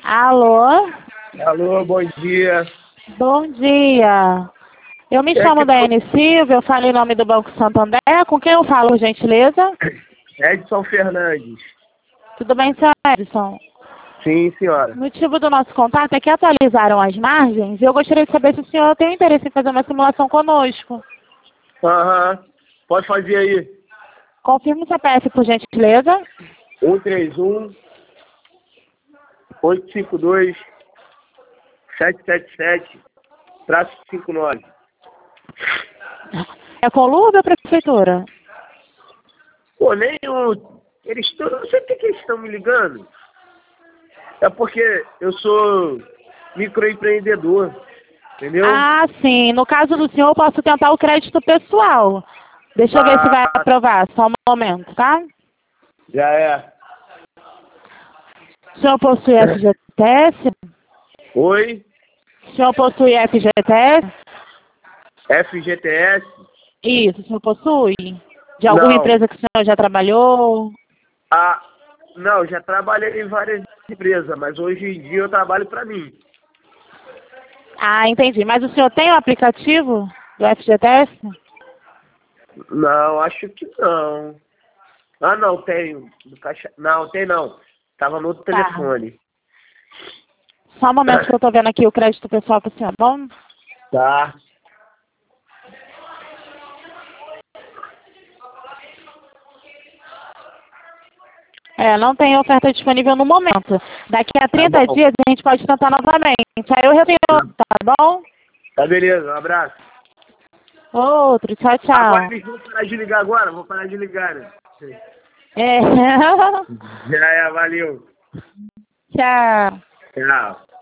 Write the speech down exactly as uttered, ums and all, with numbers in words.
Alô? Alô, bom dia. Bom dia. Eu me É chamo que Daiane Silva, eu falo em nome do Banco Santander. Com quem eu falo, por gentileza? Edson Fernandes. Tudo bem, senhor Edson? Sim, senhora. O motivo do nosso contato é que atualizaram as margens e eu gostaria de saber se o senhor tem interesse em fazer uma simulação conosco. Aham. Pode fazer aí. Confirme o C P F, por gentileza. um três um, oito cinco dois, sete sete sete, traço cinco nove. É Conluba ou Prefeitura? Pô, nenhum. Eles estão. Não sei por que que eles estão me ligando. É porque eu sou microempreendedor. Entendeu? Ah, sim. No caso do senhor, eu posso tentar o crédito pessoal. Deixa eu ver se vai Ah, aprovar. Só um momento, tá? já é. O senhor possui F G T S? Oi, O senhor possui F G T S? F G T S? Isso, o senhor possui? De alguma Não. empresa que o senhor já trabalhou? Ah, não, já trabalhei em várias empresas, mas hoje em dia eu trabalho para mim. Ah, entendi. Mas o senhor tem o aplicativo do F G T S? Não, acho que não. Ah, não, tenho. Do caixa... Não, tem não. Tava no outro Tá. telefone. Só um momento que eu tô vendo aqui o crédito pessoal pro senhor, bom? Tá. É, não tem oferta disponível no momento. Daqui a Tá trinta bom. dias a gente pode tentar novamente. Aí eu retenho, tá bom? Tá beleza, um abraço. Outro, tchau, Agora tchau. eles vão parar de ligar agora? Vou parar de ligar, né? É. Já é, valeu. Tchau. Tchau.